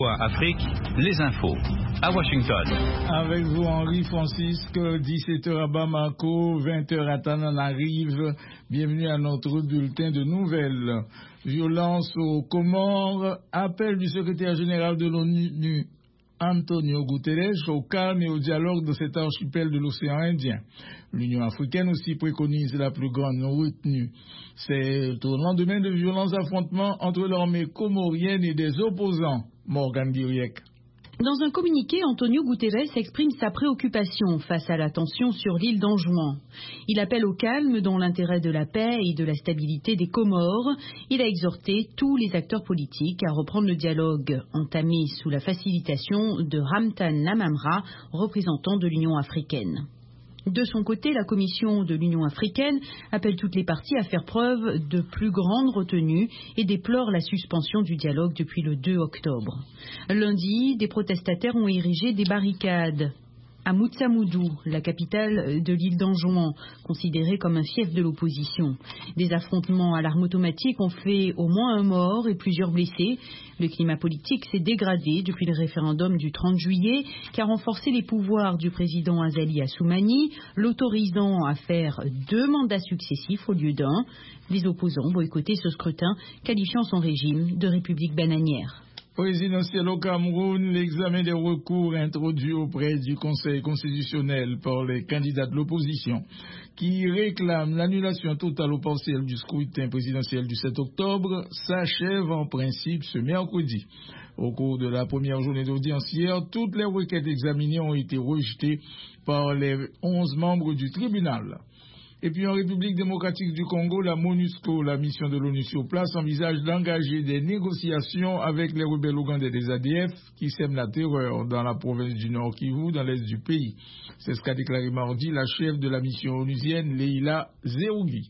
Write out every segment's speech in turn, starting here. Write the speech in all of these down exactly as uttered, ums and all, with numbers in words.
Afrique, les infos. À Washington. Avec vous, Henri Francisque, dix-sept heures à Bamako, vingt heures à Tananarive. Bienvenue à notre bulletin de nouvelles. Violence aux Comores, appel du secrétaire général de l'ONU, Antonio Guterres, au calme et au dialogue de cet archipel de l'océan Indien. L'Union africaine aussi préconise la plus grande retenue. C'est au lendemain de violents affrontements entre l'armée comorienne et des opposants. Morgan Guiriec. Dans un communiqué, Antonio Guterres exprime sa préoccupation face à la tension sur l'île d'Anjouan. Il appelle au calme dans l'intérêt de la paix et de la stabilité des Comores. Il a exhorté tous les acteurs politiques à reprendre le dialogue entamé sous la facilitation de Ramtan Lamamra, représentant de l'Union africaine. De son côté, la Commission de l'Union africaine appelle toutes les parties à faire preuve de plus grande retenue et déplore la suspension du dialogue depuis le deux octobre. Lundi, des protestataires ont érigé des barricades à Moutsamoudou, la capitale de l'île d'Anjouan, considérée comme un fief de l'opposition. Des affrontements à l'arme automatique ont fait au moins un mort et plusieurs blessés. Le climat politique s'est dégradé depuis le référendum du trente juillet, qui a renforcé les pouvoirs du président Azali Assoumani, l'autorisant à faire deux mandats successifs au lieu d'un. Les opposants boycottaient ce scrutin, qualifiant son régime de république bananière. Présidentiel au Cameroun, l'examen des recours introduits auprès du Conseil constitutionnel par les candidats de l'opposition qui réclament l'annulation totale ou partielle du scrutin présidentiel du sept octobre s'achève en principe ce mercredi. Au cours de la première journée d'audience hier, toutes les requêtes examinées ont été rejetées par les onze membres du tribunal. Et puis en République démocratique du Congo, la MONUSCO, la mission de l'ONU sur place, envisage d'engager des négociations avec les rebelles ougandais des A D F qui sèment la terreur dans la province du Nord Kivu, dans l'est du pays. C'est ce qu'a déclaré mardi la chef de la mission onusienne, Leila Zerougi.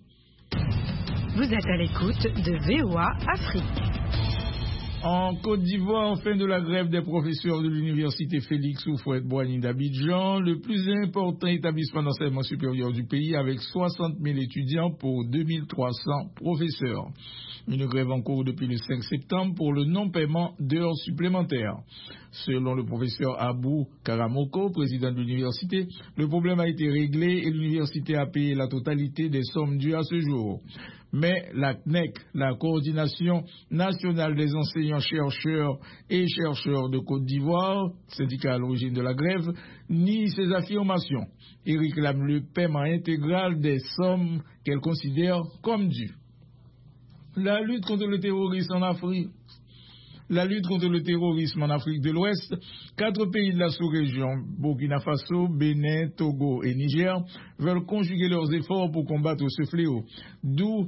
Vous êtes à l'écoute de V O A Afrique. En Côte d'Ivoire, fin de la grève des professeurs de l'université Félix Houphouët-Boigny d'Abidjan, le plus important établissement d'enseignement supérieur du pays avec soixante mille étudiants pour deux mille trois cents professeurs. Une grève en cours depuis le cinq septembre pour le non-paiement d'heures supplémentaires. Selon le professeur Abou Karamoko, président de l'université, le problème a été réglé et l'université a payé la totalité des sommes dues à ce jour. Mais la C N E C, la Coordination nationale des enseignants-chercheurs et chercheurs de Côte d'Ivoire, syndicat à l'origine de la grève, nie ces affirmations et réclame le paiement intégral des sommes qu'elle considère comme dues. La lutte contre le terrorisme en Afrique. La lutte contre le terrorisme en Afrique de l'Ouest, quatre pays de la sous-région, Burkina Faso, Bénin, Togo et Niger, veulent conjuguer leurs efforts pour combattre ce fléau. D'où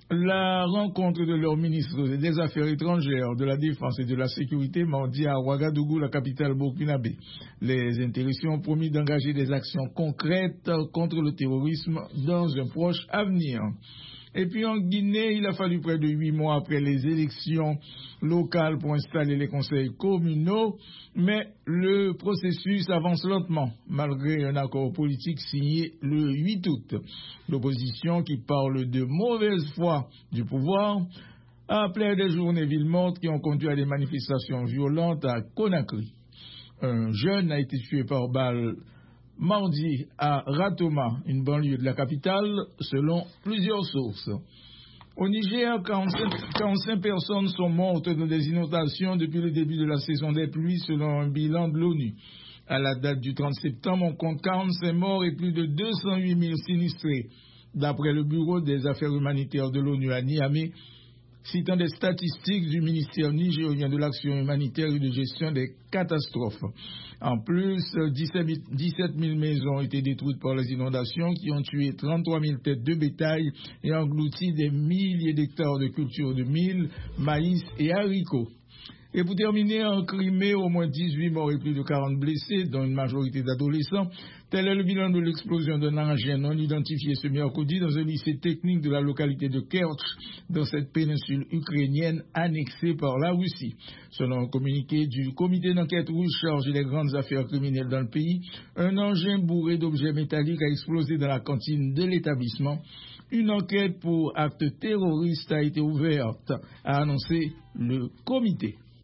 la rencontre de leurs ministres des Affaires étrangères, de la Défense et de la Sécurité mardi à Ouagadougou, la capitale burkinabé. Les intéressés ont promis d'engager des actions concrètes contre le terrorisme dans un proche avenir. Et puis en Guinée, il a fallu près de huit mois après les élections locales pour installer les conseils communaux, mais le processus avance lentement, malgré un accord politique signé le huit août. L'opposition, qui parle de mauvaise foi du pouvoir, a appelé des journées villes mortes qui ont conduit à des manifestations violentes à Conakry. Un jeune a été tué par balle mardi à Ratoma, une banlieue de la capitale, selon plusieurs sources. Au Niger, quarante-cinq personnes sont mortes dans des inondations depuis le début de la saison des pluies, selon un bilan de l'ONU. À la date du trente septembre, on compte quarante-cinq morts et plus de deux cent huit mille sinistrés, d'après le Bureau des affaires humanitaires de l'ONU à Niamey, citant des statistiques du ministère nigérien de l'action humanitaire et de gestion des catastrophes. En plus, dix-sept mille maisons ont été détruites par les inondations qui ont tué trente-trois mille têtes de bétail et englouti des milliers d'hectares de cultures de mil, maïs et haricots. Et pour terminer, en Crimée, au moins dix-huit morts et plus de quarante blessés, dont une majorité d'adolescents. Tel est le bilan de l'explosion d'un engin non identifié ce mercredi dans un lycée technique de la localité de Kerch, dans cette péninsule ukrainienne annexée par la Russie. Selon un communiqué du comité d'enquête russe chargé des grandes affaires criminelles dans le pays, un engin bourré d'objets métalliques a explosé dans la cantine de l'établissement. Une enquête pour acte terroriste a été ouverte, a annoncé le comité.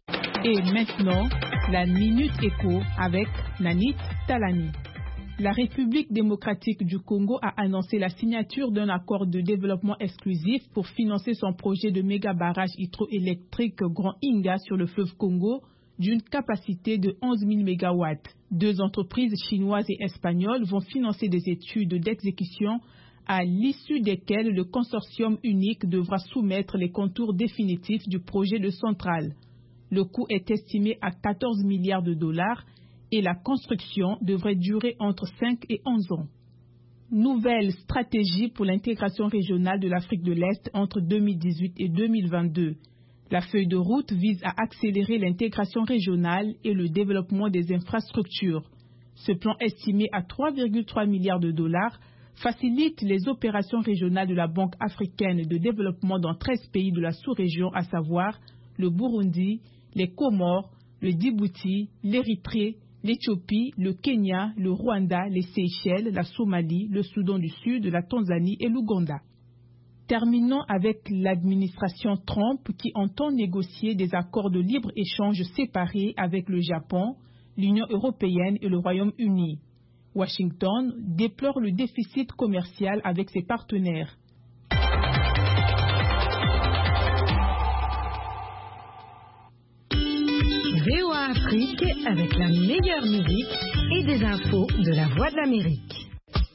Et maintenant, la Minute Éco avec Nanit Talani. La République démocratique du Congo a annoncé la signature d'un accord de développement exclusif pour financer son projet de méga-barrage hydroélectrique Grand Inga sur le fleuve Congo d'une capacité de onze mille mégawatts. Deux entreprises chinoises et espagnoles vont financer des études d'exécution à l'issue desquelles le consortium unique devra soumettre les contours définitifs du projet de centrale. Le coût est estimé à quatorze milliards de dollars et la construction devrait durer entre cinq et onze ans. Nouvelle stratégie pour l'intégration régionale de l'Afrique de l'Est entre deux mille dix-huit et deux mille vingt-deux. La feuille de route vise à accélérer l'intégration régionale et le développement des infrastructures. Ce plan estimé à trois virgule trois milliards de dollars facilite les opérations régionales de la Banque africaine de développement dans treize pays de la sous-région, à savoir le Burundi, les Comores, le Djibouti, l'Érythrée, l'Éthiopie, le Kenya, le Rwanda, les Seychelles, la Somalie, le Soudan du Sud, la Tanzanie et l'Ouganda. Terminons avec l'administration Trump qui entend négocier des accords de libre-échange séparés avec le Japon, l'Union européenne et le Royaume-Uni. Washington déplore le déficit commercial avec ses partenaires. V O A Afrique avec la meilleure musique et des infos de la Voix de l'Amérique.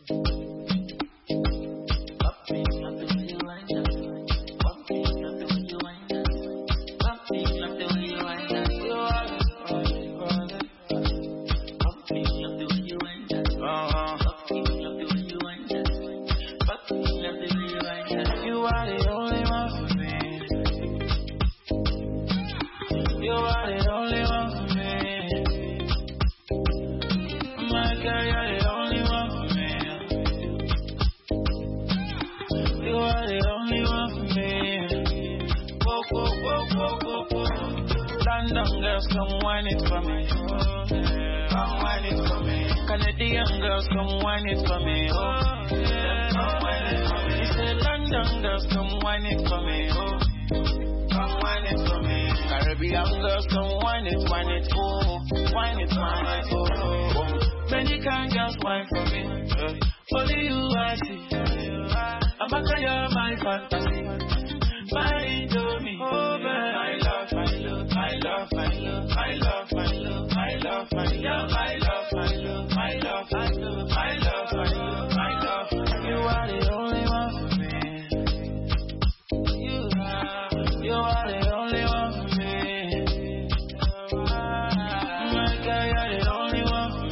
London girls, come wine it for me. Oh, yeah. Come wine it for me. Canadian girls, come wine it for me. Oh, yeah. Come wine it for me. He said London girls, come wine it for me. Oh, come wine it for me. Caribbean girls, come wine it, wine it, oh, wine it, wine it, oh, oh, oh. Dominican girls, wine for me. Uh, only you I see. I'm back on your my fantasy. My Indomie, oh, man. I love, I love, I love, I love, I love, I love, I love, I love, I love, I love, I love, I love, I love, I love, I love. You are the only one for me. You are, you are the only one for me. My God, you're the only one for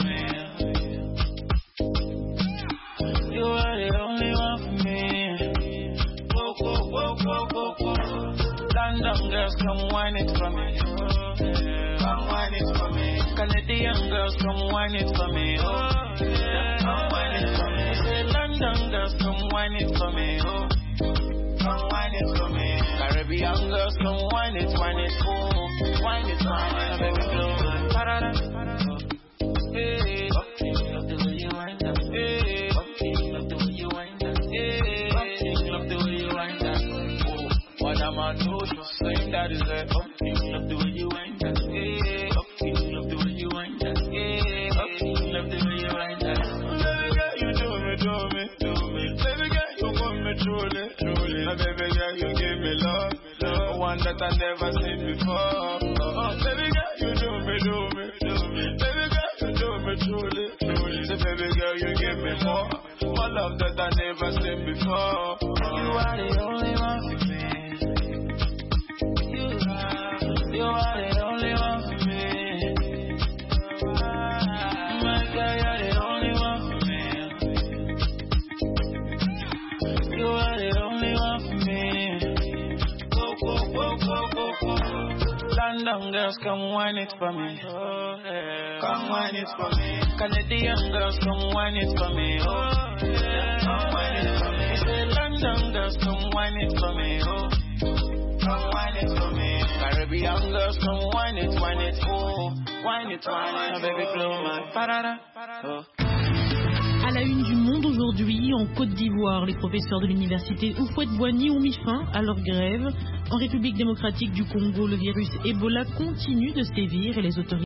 me. You are the only one for me. Whoa, whoa, whoa, whoa, whoa, whoa. London girls, come wine it for me. Oh, yeah. Come wine it for me. Canadian girls, come wine it for me. Oh, yeah. Come wine it for me. Say London girls, come wine it for me. Oh, come wine it for me. Caribbean girls, come wine it, wine it, oh, wine it, wine it, baby, blow my parada. Hey, okay, love the way you wind up. Hey, okay, love the way you wind up. Hey, okay, love the way you wind up. What am I doing? Same that is it. Okay, love the way you wind up. Yeah, okay, love the way you wind up. Yeah, okay, love the way you wind up. Baby girl, you do me, do me, do me. Baby girl, you want me truly, truly. Now, baby girl, you give me love, love, one that I never seen before. Oh, baby girl, you do me, do me, do me. Baby girl, you do me truly, truly. Say, baby girl, you give me more, more love that I never seen before. You are the only one for me. You are the only one for me. My God, you're the only one for me. You are the only one for me. Go, go, go, go, go, go. London girls, come wine it for me. Oh, yeah. Come wine it for me. Canadian girls, come wine it for me. Oh, yeah. Come wine it for me. Say London girls, come wine it for me. Oh, come wine it for me. Caribbean girls, come wine it, wine it, oh, wine it, wine it, oh, baby, blow my parada. Oh. À la une du Monde aujourd'hui, en Côte d'Ivoire, les professeurs de l'université Houphouët-Boigny ont mis fin à leur grève. En République démocratique du Congo, le virus Ebola continue de sévir et les autorités